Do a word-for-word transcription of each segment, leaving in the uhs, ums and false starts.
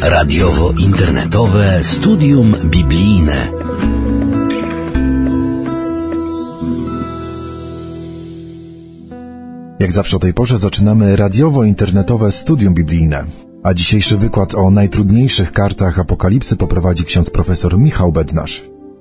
Radiowo-internetowe studium biblijne. Jak zawsze o tej porze zaczynamy radiowo-internetowe studium biblijne. A dzisiejszy wykład o najtrudniejszych kartach Apokalipsy poprowadzi ksiądz profesor Michał Bednarz.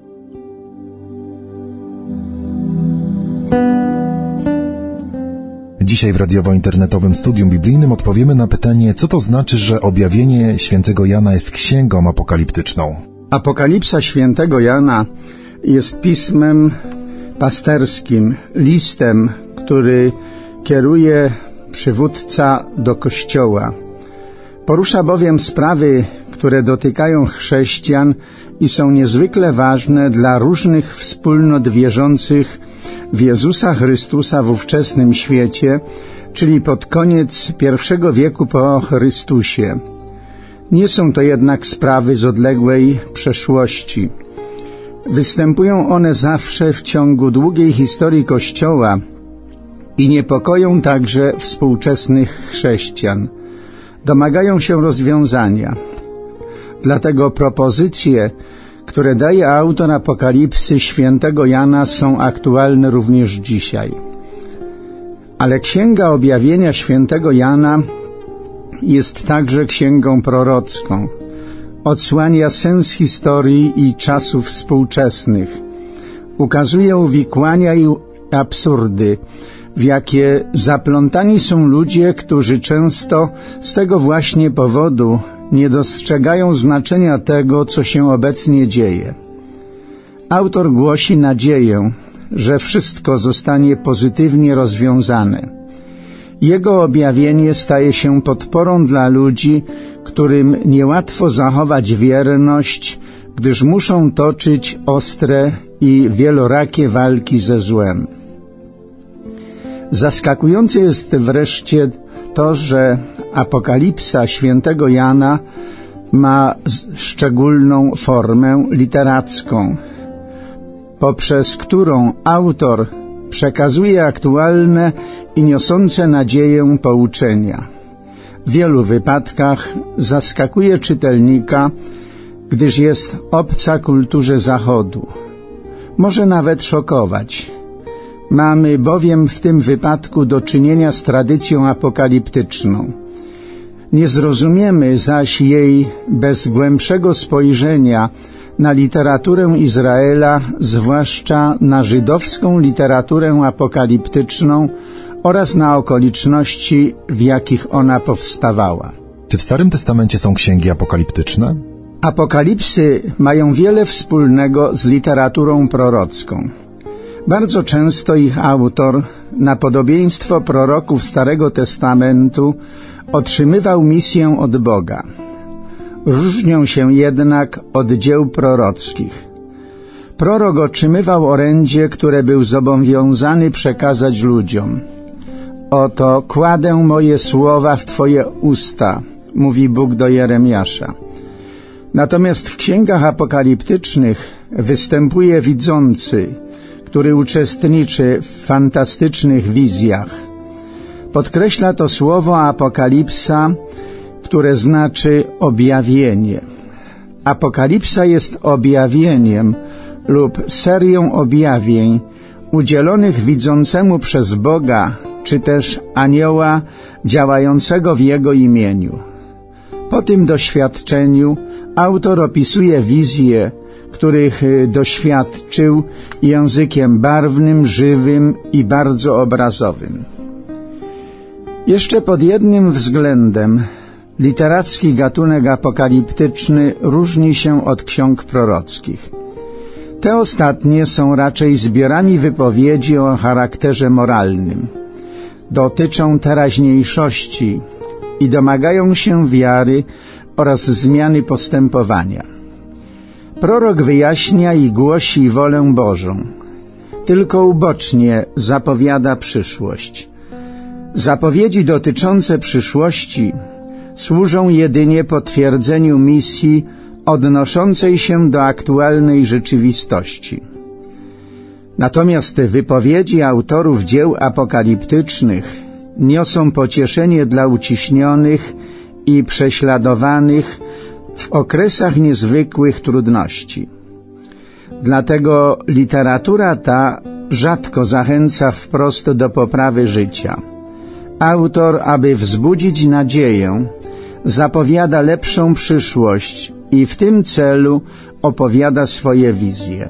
Dzisiaj w radiowo-internetowym studium biblijnym odpowiemy na pytanie, co to znaczy, że objawienie świętego Jana jest księgą apokaliptyczną. Apokalipsa świętego Jana jest pismem pasterskim, listem, który kieruje przywódca do Kościoła. Porusza bowiem sprawy, które dotykają chrześcijan i są niezwykle ważne dla różnych wspólnot wierzących w Jezusa Chrystusa w ówczesnym świecie, czyli pod koniec pierwszego wieku po Chrystusie. Nie są to jednak sprawy z odległej przeszłości. Występują one zawsze w ciągu długiej historii Kościoła i niepokoją także współczesnych chrześcijan. Domagają się rozwiązania. Dlatego propozycje, które daje autor Apokalipsy świętego Jana, są aktualne również dzisiaj. Ale Księga Objawienia świętego Jana jest także księgą prorocką. Odsłania sens historii i czasów współczesnych. Ukazuje uwikłania i absurdy, w jakie zaplątani są ludzie, którzy często z tego właśnie powodu nie dostrzegają znaczenia tego, co się obecnie dzieje. Autor głosi nadzieję, że wszystko zostanie pozytywnie rozwiązane. Jego objawienie staje się podporą dla ludzi, którym niełatwo zachować wierność, gdyż muszą toczyć ostre i wielorakie walki ze złem. Zaskakujące jest wreszcie to, że Apokalipsa świętego Jana ma szczególną formę literacką, poprzez którą autor przekazuje aktualne i niosące nadzieję pouczenia. W wielu wypadkach zaskakuje czytelnika, gdyż jest obca kulturze Zachodu. Może nawet szokować. Mamy bowiem w tym wypadku do czynienia z tradycją apokaliptyczną. Nie zrozumiemy zaś jej bez głębszego spojrzenia na literaturę Izraela, zwłaszcza na żydowską literaturę apokaliptyczną oraz na okoliczności, w jakich ona powstawała. Czy w Starym Testamencie są księgi apokaliptyczne? Apokalipsy mają wiele wspólnego z literaturą prorocką. Bardzo często ich autor, na podobieństwo proroków Starego Testamentu, otrzymywał misję od Boga. Różnią się jednak od dzieł prorockich. Prorok otrzymywał orędzie, które był zobowiązany przekazać ludziom. Oto kładę moje słowa w Twoje usta, mówi Bóg do Jeremiasza. Natomiast w księgach apokaliptycznych występuje widzący, który uczestniczy w fantastycznych wizjach. Podkreśla to słowo apokalipsa, które znaczy objawienie. Apokalipsa jest objawieniem lub serią objawień udzielonych widzącemu przez Boga, czy też anioła działającego w Jego imieniu. Po tym doświadczeniu autor opisuje wizje, których doświadczył językiem barwnym, żywym i bardzo obrazowym. Jeszcze pod jednym względem literacki gatunek apokaliptyczny różni się od ksiąg prorockich. Te ostatnie są raczej zbiorami wypowiedzi o charakterze moralnym. Dotyczą teraźniejszości i domagają się wiary oraz zmiany postępowania. Prorok wyjaśnia i głosi wolę Bożą. Tylko ubocznie zapowiada przyszłość. Zapowiedzi dotyczące przyszłości służą jedynie potwierdzeniu misji odnoszącej się do aktualnej rzeczywistości. Natomiast wypowiedzi autorów dzieł apokaliptycznych niosą pocieszenie dla uciśnionych i prześladowanych w okresach niezwykłych trudności. Dlatego literatura ta rzadko zachęca wprost do poprawy życia. Autor, aby wzbudzić nadzieję, zapowiada lepszą przyszłość i w tym celu opowiada swoje wizje.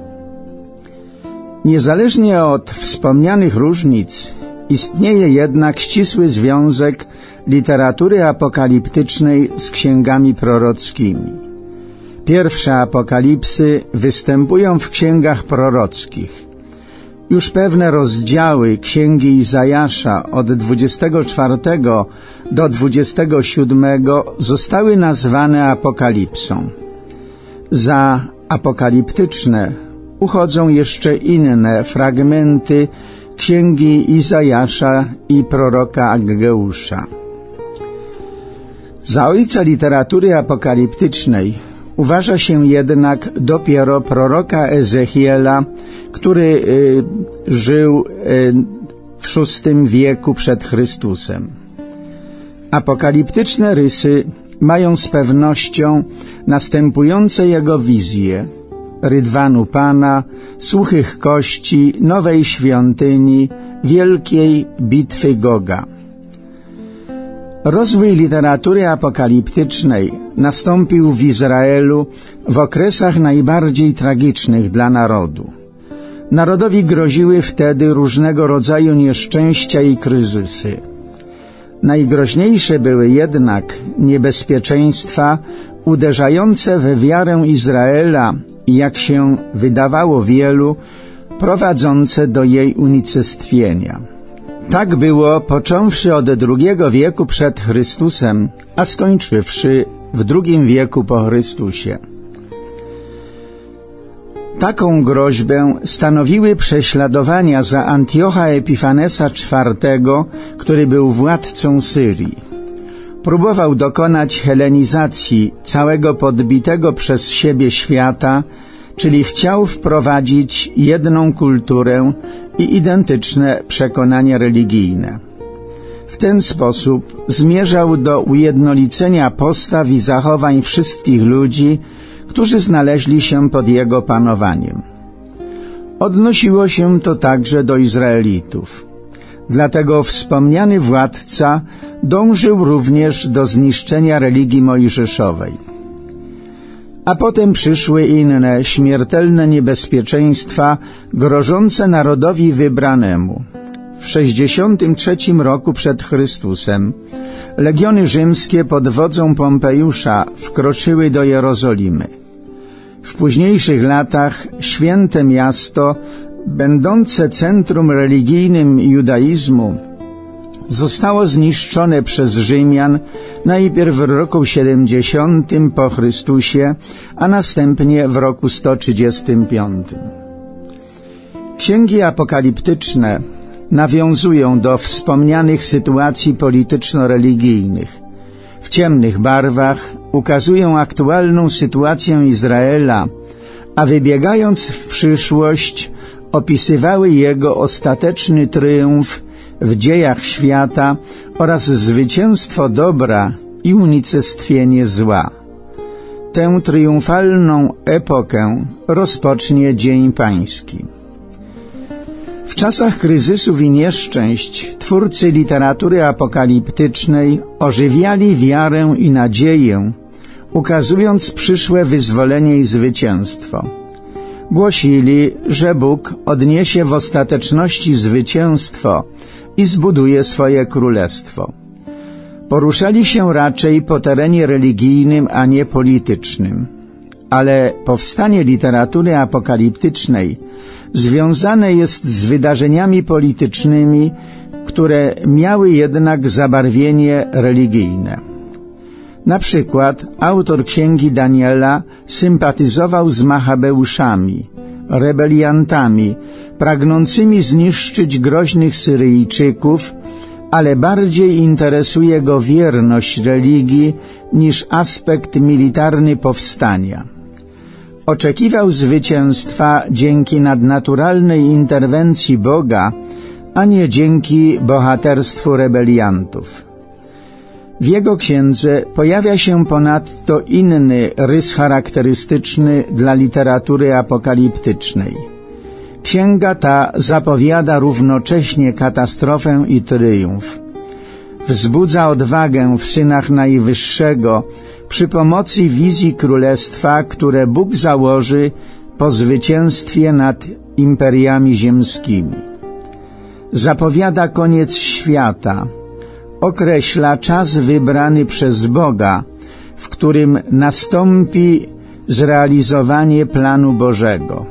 Niezależnie od wspomnianych różnic, istnieje jednak ścisły związek literatury apokaliptycznej z księgami prorockimi. Pierwsze apokalipsy występują w księgach prorockich. Już pewne rozdziały księgi Izajasza od dwudziestego czwartego do dwudziestego siódmego zostały nazwane apokalipsą. Za apokaliptyczne uchodzą jeszcze inne fragmenty księgi Izajasza i proroka Aggeusza. Za ojca literatury apokaliptycznej uważa się jednak dopiero proroka Ezechiela, który y, żył y, w szóstym wieku przed Chrystusem. Apokaliptyczne rysy mają z pewnością następujące jego wizje: rydwanu Pana, suchych kości, nowej świątyni, wielkiej bitwy Goga. Rozwój literatury apokaliptycznej nastąpił w Izraelu w okresach najbardziej tragicznych dla narodu. Narodowi groziły wtedy różnego rodzaju nieszczęścia i kryzysy. Najgroźniejsze były jednak niebezpieczeństwa uderzające we wiarę Izraela i, jak się wydawało wielu, prowadzące do jej unicestwienia. Tak było począwszy od drugiego wieku przed Chrystusem, a skończywszy w drugim wieku po Chrystusie. Taką groźbę stanowiły prześladowania za Antiocha Epifanesa czwartego, który był władcą Syrii. Próbował dokonać helenizacji całego podbitego przez siebie świata, czyli chciał wprowadzić jedną kulturę i identyczne przekonania religijne. W ten sposób zmierzał do ujednolicenia postaw i zachowań wszystkich ludzi, którzy znaleźli się pod jego panowaniem. Odnosiło się to także do Izraelitów. Dlatego wspomniany władca dążył również do zniszczenia religii mojżeszowej. A potem przyszły inne, śmiertelne niebezpieczeństwa grożące narodowi wybranemu. W sześćdziesiątym trzecim roku przed Chrystusem legiony rzymskie pod wodzą Pompejusza wkroczyły do Jerozolimy. W późniejszych latach święte miasto, będące centrum religijnym judaizmu, zostało zniszczone przez Rzymian najpierw w roku siedemdziesiątym po Chrystusie, a następnie w roku sto trzydziestym piątym. Księgi apokaliptyczne nawiązują do wspomnianych sytuacji polityczno-religijnych. W ciemnych barwach ukazują aktualną sytuację Izraela, a wybiegając w przyszłość opisywały jego ostateczny tryumf w dziejach świata oraz zwycięstwo dobra i unicestwienie zła. Tę triumfalną epokę rozpocznie Dzień Pański. W czasach kryzysów i nieszczęść twórcy literatury apokaliptycznej ożywiali wiarę i nadzieję, ukazując przyszłe wyzwolenie i zwycięstwo. Głosili, że Bóg odniesie w ostateczności zwycięstwo i zbuduje swoje królestwo. Poruszali się raczej po terenie religijnym, a nie politycznym. Ale powstanie literatury apokaliptycznej związane jest z wydarzeniami politycznymi, które miały jednak zabarwienie religijne. Na przykład autor księgi Daniela sympatyzował z Machabeuszami, rebeliantami, pragnącymi zniszczyć groźnych Syryjczyków, ale bardziej interesuje go wierność religii niż aspekt militarny powstania. Oczekiwał zwycięstwa dzięki nadnaturalnej interwencji Boga, a nie dzięki bohaterstwu rebeliantów. W jego księdze pojawia się ponadto inny rys charakterystyczny dla literatury apokaliptycznej. Księga ta zapowiada równocześnie katastrofę i triumf. Wzbudza odwagę w synach Najwyższego przy pomocy wizji królestwa, które Bóg założy po zwycięstwie nad imperiami ziemskimi. Zapowiada koniec świata, określa czas wybrany przez Boga, w którym nastąpi zrealizowanie planu Bożego.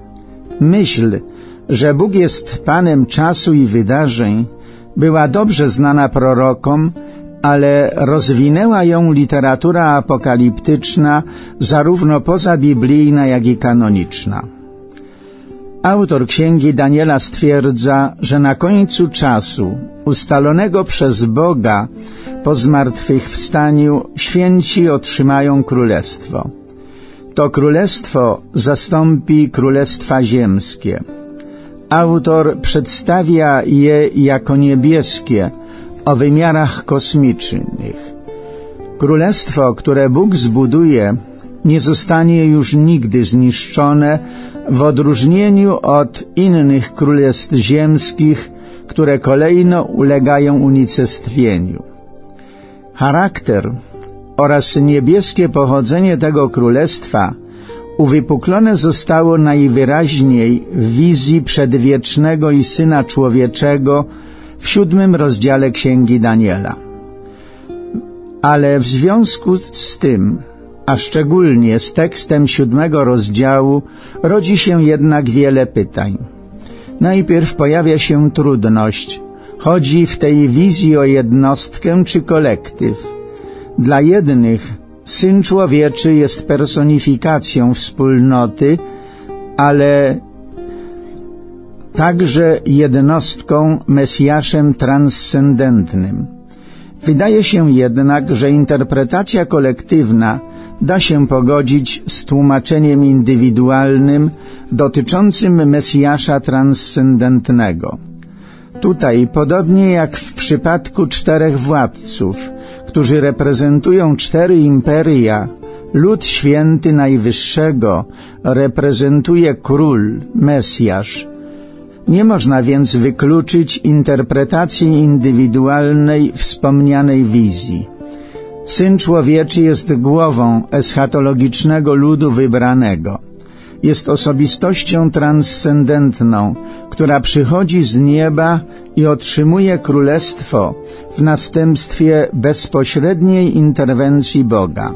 Myśl, że Bóg jest Panem czasu i wydarzeń, była dobrze znana prorokom, ale rozwinęła ją literatura apokaliptyczna, zarówno pozabiblijna, jak i kanoniczna. Autor Księgi Daniela stwierdza, że na końcu czasu, ustalonego przez Boga po zmartwychwstaniu, święci otrzymają królestwo. To królestwo zastąpi królestwa ziemskie. Autor przedstawia je jako niebieskie, o wymiarach kosmicznych. Królestwo, które Bóg zbuduje, nie zostanie już nigdy zniszczone, w odróżnieniu od innych królestw ziemskich, które kolejno ulegają unicestwieniu. Charakter oraz niebieskie pochodzenie tego królestwa uwypuklone zostało najwyraźniej w wizji przedwiecznego i Syna Człowieczego w siódmym rozdziale Księgi Daniela. Ale w związku z tym, a szczególnie z tekstem siódmego rozdziału, rodzi się jednak wiele pytań. Najpierw pojawia się trudność. Chodzi w tej wizji o jednostkę czy kolektyw. Dla jednych Syn Człowieczy jest personifikacją wspólnoty, ale także jednostką, Mesjaszem transcendentnym. Wydaje się jednak, że interpretacja kolektywna da się pogodzić z tłumaczeniem indywidualnym dotyczącym Mesjasza transcendentnego. Tutaj, podobnie jak w przypadku czterech władców, którzy reprezentują cztery imperia, lud święty Najwyższego reprezentuje król, Mesjasz. Nie można więc wykluczyć interpretacji indywidualnej wspomnianej wizji. Syn Człowieczy jest głową eschatologicznego ludu wybranego. Jest osobistością transcendentną, która przychodzi z nieba i otrzymuje królestwo w następstwie bezpośredniej interwencji Boga.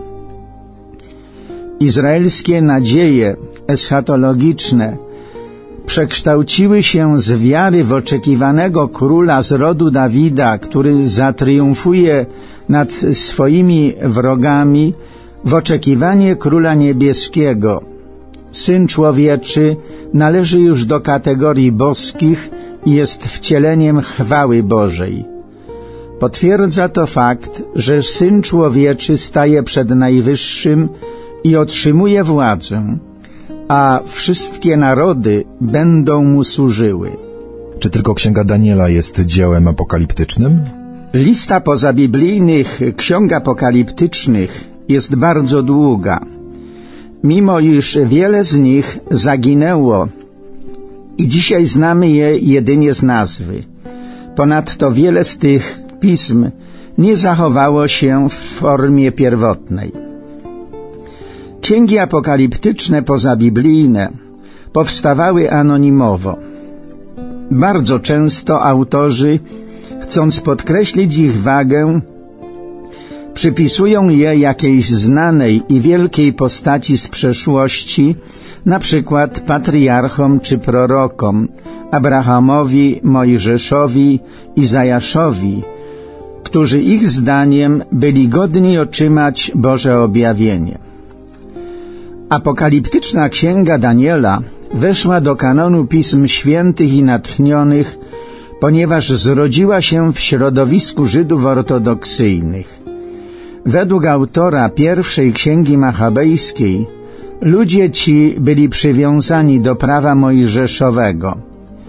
Izraelskie nadzieje eschatologiczne przekształciły się z wiary w oczekiwanego króla z rodu Dawida, który zatriumfuje nad swoimi wrogami, w oczekiwanie króla niebieskiego. Syn Człowieczy należy już do kategorii boskich i jest wcieleniem chwały Bożej. Potwierdza to fakt, że Syn Człowieczy staje przed Najwyższym i otrzymuje władzę, a wszystkie narody będą mu służyły. Czy tylko Księga Daniela jest dziełem apokaliptycznym? Lista pozabiblijnych ksiąg apokaliptycznych jest bardzo długa. Mimo iż wiele z nich zaginęło i dzisiaj znamy je jedynie z nazwy. Ponadto wiele z tych pism nie zachowało się w formie pierwotnej. Księgi apokaliptyczne pozabiblijne powstawały anonimowo. Bardzo często autorzy, chcąc podkreślić ich wagę, przypisują je jakiejś znanej i wielkiej postaci z przeszłości, na przykład patriarchom czy prorokom, Abrahamowi, Mojżeszowi, Izajaszowi, którzy ich zdaniem byli godni otrzymać Boże objawienie. Apokaliptyczna Księga Daniela weszła do kanonu Pism Świętych i natchnionych, ponieważ zrodziła się w środowisku Żydów ortodoksyjnych. Według autora pierwszej Księgi Machabejskiej ludzie ci byli przywiązani do prawa mojżeszowego.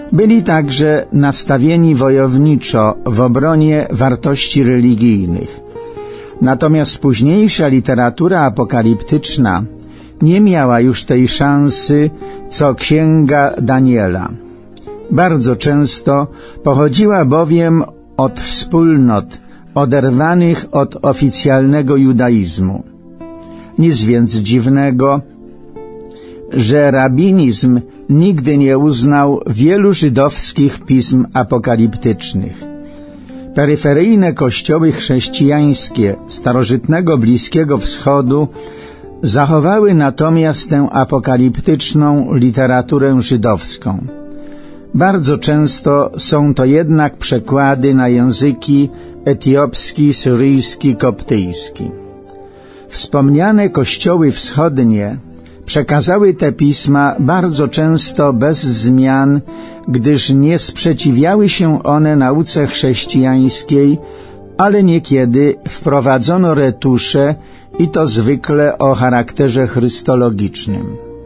Byli także nastawieni wojowniczo w obronie wartości religijnych. Natomiast późniejsza literatura apokaliptyczna nie miała już tej szansy, co Księga Daniela. Bardzo często pochodziła bowiem od wspólnot oderwanych od oficjalnego judaizmu. Nic więc dziwnego, że rabinizm nigdy nie uznał wielu żydowskich pism apokaliptycznych. Peryferyjne kościoły chrześcijańskie starożytnego Bliskiego Wschodu zachowały natomiast tę apokaliptyczną literaturę żydowską. Bardzo często są to jednak przekłady na języki etiopski, syryjski, koptyjski. Wspomniane kościoły wschodnie przekazały te pisma bardzo często bez zmian, gdyż nie sprzeciwiały się one nauce chrześcijańskiej, ale niekiedy wprowadzono retusze i to zwykle o charakterze chrystologicznym.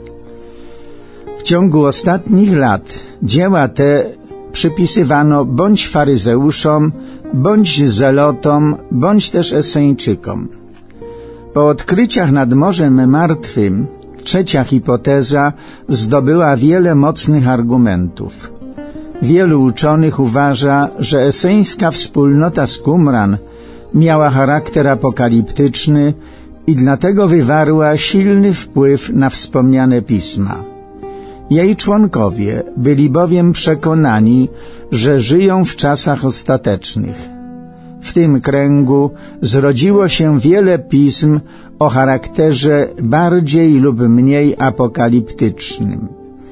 W ciągu ostatnich lat dzieła te przypisywano bądź faryzeuszom, bądź zelotom, bądź też Eseńczykom. Po odkryciach nad Morzem Martwym trzecia hipoteza zdobyła wiele mocnych argumentów. Wielu uczonych uważa, że eseńska wspólnota z Qumran miała charakter apokaliptyczny i dlatego wywarła silny wpływ na wspomniane pisma. Jej członkowie byli bowiem przekonani, że żyją w czasach ostatecznych. W tym kręgu zrodziło się wiele pism o charakterze bardziej lub mniej apokaliptycznym.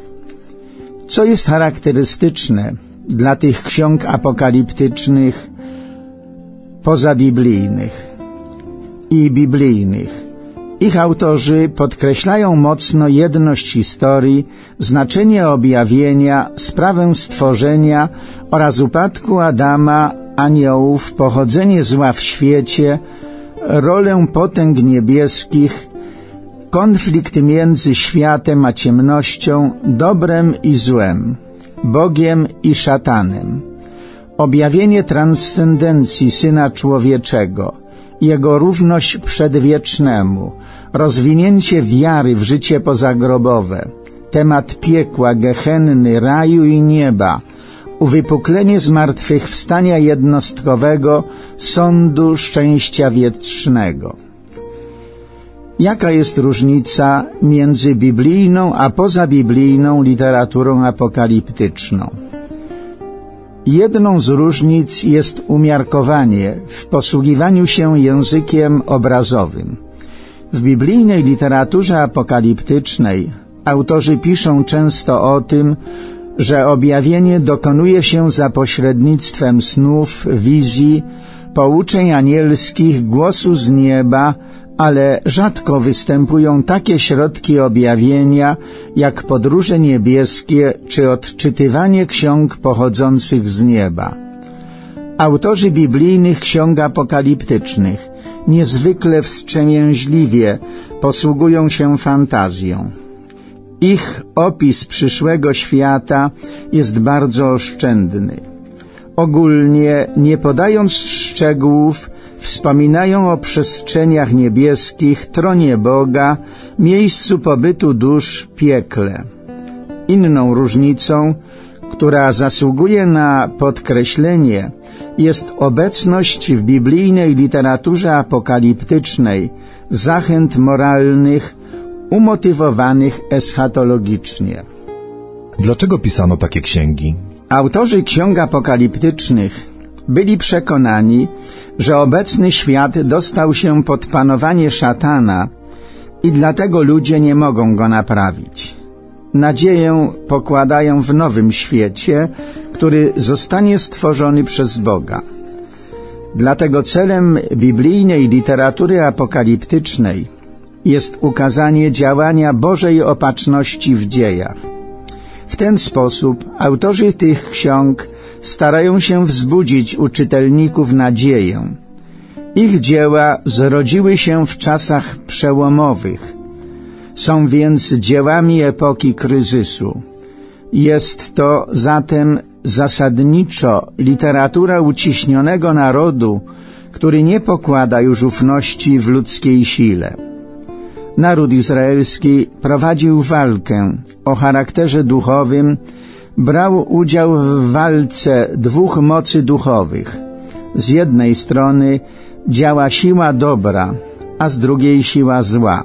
Co jest charakterystyczne dla tych ksiąg apokaliptycznych pozabiblijnych i biblijnych? Ich autorzy podkreślają mocno jedność historii, znaczenie objawienia, sprawę stworzenia oraz upadku Adama, aniołów, pochodzenie zła w świecie, rolę potęg niebieskich, konflikt między światem a ciemnością, dobrem i złem, Bogiem i szatanem, objawienie transcendencji Syna Człowieczego, Jego równość przedwiecznemu, rozwinięcie wiary w życie pozagrobowe, temat piekła, gehenny, raju i nieba, uwypuklenie zmartwychwstania jednostkowego, sądu szczęścia wiecznego. Jaka jest różnica między biblijną a pozabiblijną literaturą apokaliptyczną? Jedną z różnic jest umiarkowanie w posługiwaniu się językiem obrazowym. W biblijnej literaturze apokaliptycznej autorzy piszą często o tym, że objawienie dokonuje się za pośrednictwem snów, wizji, pouczeń anielskich, głosu z nieba, ale rzadko występują takie środki objawienia jak podróże niebieskie czy odczytywanie ksiąg pochodzących z nieba. Autorzy biblijnych ksiąg apokaliptycznych niezwykle wstrzemięźliwie posługują się fantazją. Ich opis przyszłego świata jest bardzo oszczędny. Ogólnie, nie podając szczegółów, wspominają o przestrzeniach niebieskich, tronie Boga, miejscu pobytu dusz, piekle. Inną różnicą, która zasługuje na podkreślenie, jest obecność w biblijnej literaturze apokaliptycznej zachęt moralnych, umotywowanych eschatologicznie. Dlaczego pisano takie księgi? Autorzy ksiąg apokaliptycznych byli przekonani, że obecny świat dostał się pod panowanie szatana i dlatego ludzie nie mogą go naprawić. Nadzieję pokładają w nowym świecie, który zostanie stworzony przez Boga. Dlatego celem biblijnej literatury apokaliptycznej jest ukazanie działania Bożej opatrzności w dziejach. W ten sposób autorzy tych ksiąg starają się wzbudzić u czytelników nadzieję. Ich dzieła zrodziły się w czasach przełomowych. Są więc dziełami epoki kryzysu. Jest to zatem zasadniczo literatura uciśnionego narodu, który nie pokłada już ufności w ludzkiej sile. Naród izraelski prowadził walkę o charakterze duchowym, brał udział w walce dwóch mocy duchowych. Z jednej strony działa siła dobra, a z drugiej siła zła.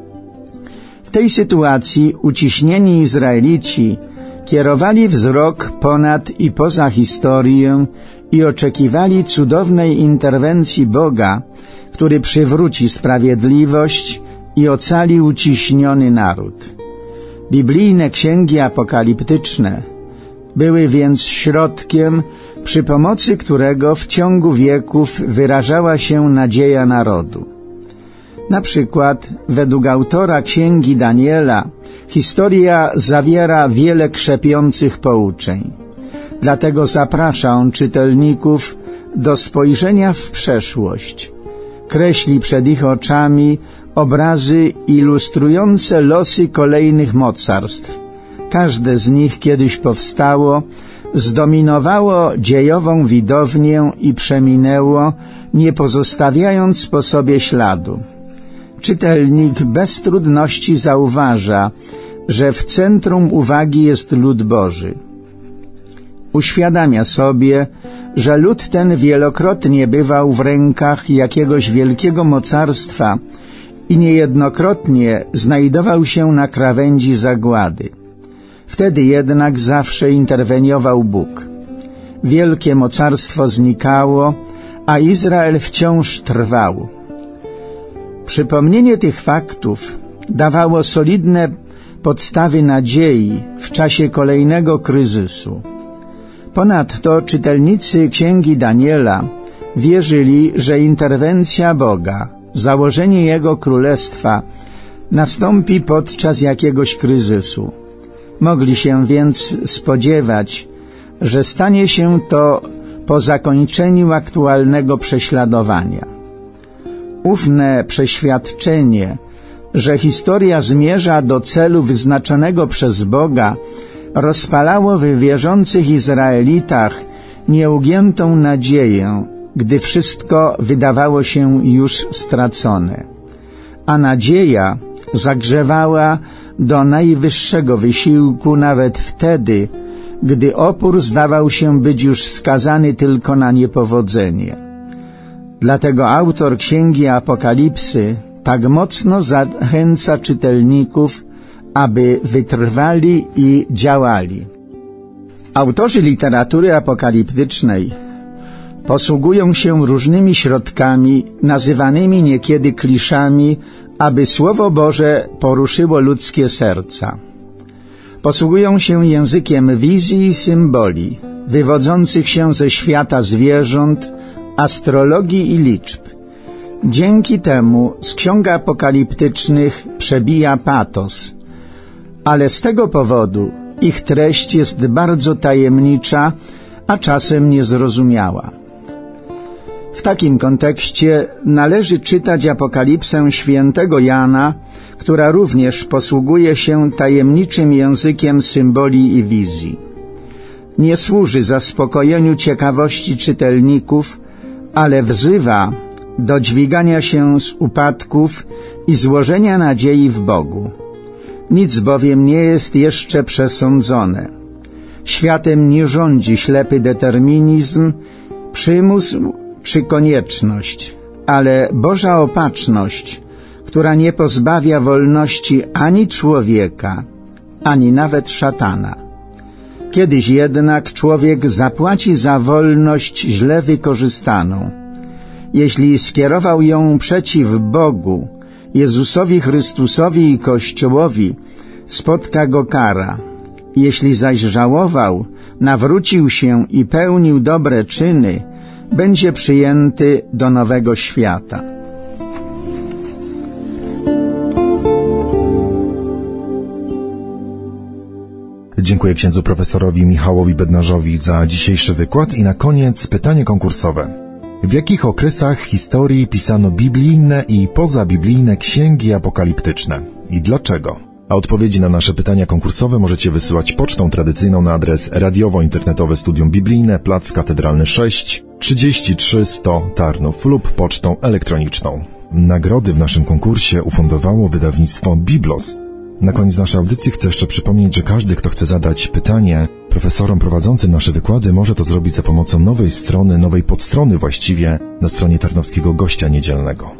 W tej sytuacji uciśnieni Izraelici kierowali wzrok ponad i poza historię i oczekiwali cudownej interwencji Boga, który przywróci sprawiedliwość i ocali uciśniony naród. Biblijne księgi apokaliptyczne były więc środkiem, przy pomocy którego w ciągu wieków wyrażała się nadzieja narodu. Na przykład według autora księgi Daniela historia zawiera wiele krzepiących pouczeń. Dlatego zaprasza on czytelników do spojrzenia w przeszłość. Kreśli przed ich oczami obrazy ilustrujące losy kolejnych mocarstw. Każde z nich kiedyś powstało, zdominowało dziejową widownię i przeminęło, nie pozostawiając po sobie śladu. Czytelnik bez trudności zauważa, że w centrum uwagi jest lud Boży. Uświadamia sobie, że lud ten wielokrotnie bywał w rękach jakiegoś wielkiego mocarstwa i niejednokrotnie znajdował się na krawędzi zagłady. Wtedy jednak zawsze interweniował Bóg. Wielkie mocarstwo znikało, a Izrael wciąż trwał. Przypomnienie tych faktów dawało solidne podstawy nadziei w czasie kolejnego kryzysu. Ponadto czytelnicy księgi Daniela wierzyli, że interwencja Boga, założenie Jego królestwa nastąpi podczas jakiegoś kryzysu. Mogli się więc spodziewać, że stanie się to po zakończeniu aktualnego prześladowania. Ufne przeświadczenie, że historia zmierza do celu wyznaczonego przez Boga, rozpalało w wierzących Izraelitach nieugiętą nadzieję, gdy wszystko wydawało się już stracone. A nadzieja zagrzewała do najwyższego wysiłku nawet wtedy, gdy opór zdawał się być już skazany tylko na niepowodzenie. Dlatego autor Księgi Apokalipsy tak mocno zachęca czytelników, aby wytrwali i działali. Autorzy literatury apokaliptycznej posługują się różnymi środkami, nazywanymi niekiedy kliszami, aby Słowo Boże poruszyło ludzkie serca. Posługują się językiem wizji i symboli, wywodzących się ze świata zwierząt, astrologii i liczb. Dzięki temu z ksiąg apokaliptycznych przebija patos, ale z tego powodu ich treść jest bardzo tajemnicza, a czasem niezrozumiała. W takim kontekście należy czytać Apokalipsę świętego Jana, która również posługuje się tajemniczym językiem symboli i wizji. Nie służy zaspokojeniu ciekawości czytelników, ale wzywa do dźwigania się z upadków i złożenia nadziei w Bogu. Nic bowiem nie jest jeszcze przesądzone. Światem nie rządzi ślepy determinizm, przymus czy konieczność, ale Boża opatrzność, która nie pozbawia wolności ani człowieka, ani nawet szatana. Kiedyś jednak człowiek zapłaci za wolność źle wykorzystaną. Jeśli skierował ją przeciw Bogu, Jezusowi Chrystusowi i Kościołowi, spotka go kara. Jeśli zaś żałował, nawrócił się i pełnił dobre czyny, będzie przyjęty do nowego świata. Dziękuję księdzu profesorowi Michałowi Bednarzowi za dzisiejszy wykład i na koniec pytanie konkursowe. W jakich okresach historii pisano biblijne i pozabiblijne księgi apokaliptyczne i dlaczego? A odpowiedzi na nasze pytania konkursowe możecie wysyłać pocztą tradycyjną na adres radiowo-internetowe Studium Biblijne, Plac Katedralny sześć, trzydzieści trzy sto Tarnów lub pocztą elektroniczną. Nagrody w naszym konkursie ufundowało wydawnictwo Biblos. Na koniec naszej audycji chcę jeszcze przypomnieć, że każdy, kto chce zadać pytanie profesorom prowadzącym nasze wykłady, może to zrobić za pomocą nowej strony, nowej podstrony właściwie, na stronie Tarnowskiego Gościa Niedzielnego.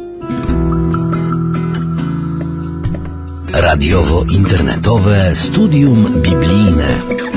Radiowo-internetowe Studium Biblijne.